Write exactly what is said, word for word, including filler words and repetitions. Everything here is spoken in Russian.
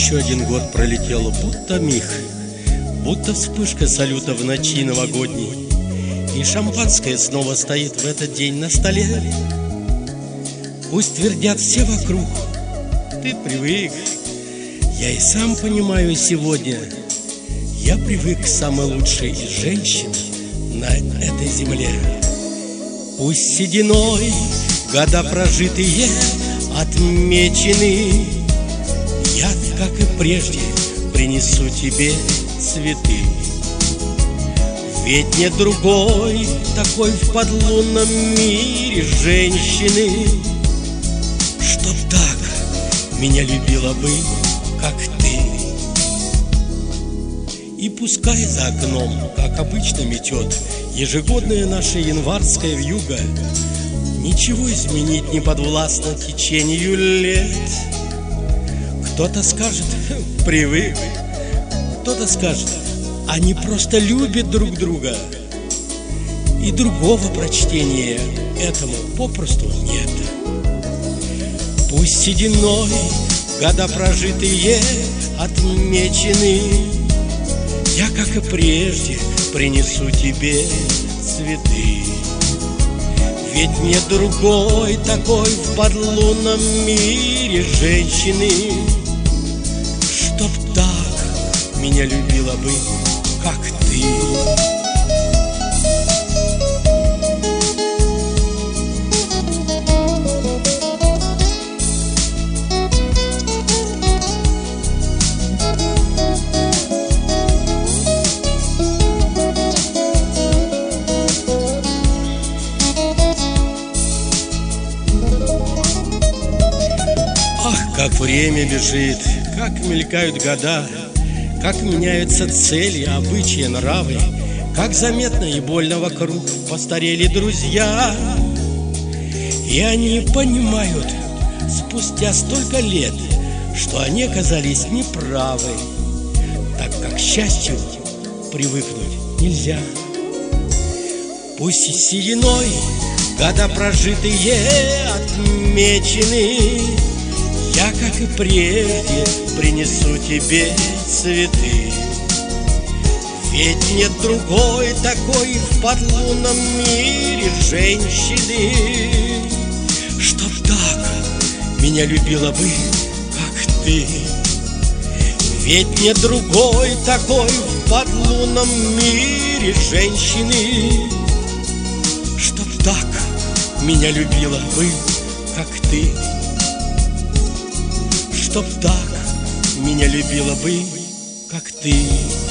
еще один год пролетел, будто миг, будто вспышка салюта в ночи новогодней. И шампанское снова стоит в этот день на столе. Пусть твердят все вокруг: ты привык. Я и сам понимаю сегодня, я привык к самой лучшей из женщин на этой земле. Пусть сединой года прожитые отмечены, я, как и прежде, принесу тебе цветы. Ведь нет другой такой в подлунном мире женщины, чтоб так меня любила бы, как ты. И пускай за окном, как обычно, метет ежегодная наша январская вьюга, ничего изменить не подвластно течению лет. Кто-то скажет: привык. Кто-то скажет: они просто любят друг друга. И другого прочтения этому попросту нет. Пусть сединой года прожитые отмечены, я, как и прежде, принесу тебе цветы. Ведь нет другой такой в подлунном мире женщины, чтоб так меня любила бы, как ты. Как время бежит, как мелькают года, как меняются цели, обычаи, нравы, как заметно и больно вокруг постарели друзья. И они понимают спустя столько лет, что они оказались неправы, так как к счастью привыкнуть нельзя. Пусть сединой года прожитые отмечены, я, как и прежде, принесу тебе цветы. Ведь нет другой такой в подлунном мире женщины, чтоб так меня любила бы, как ты. Ведь нет другой такой в подлунном мире женщины, чтоб так меня любила бы, как ты. Чтоб так меня любила бы, как ты.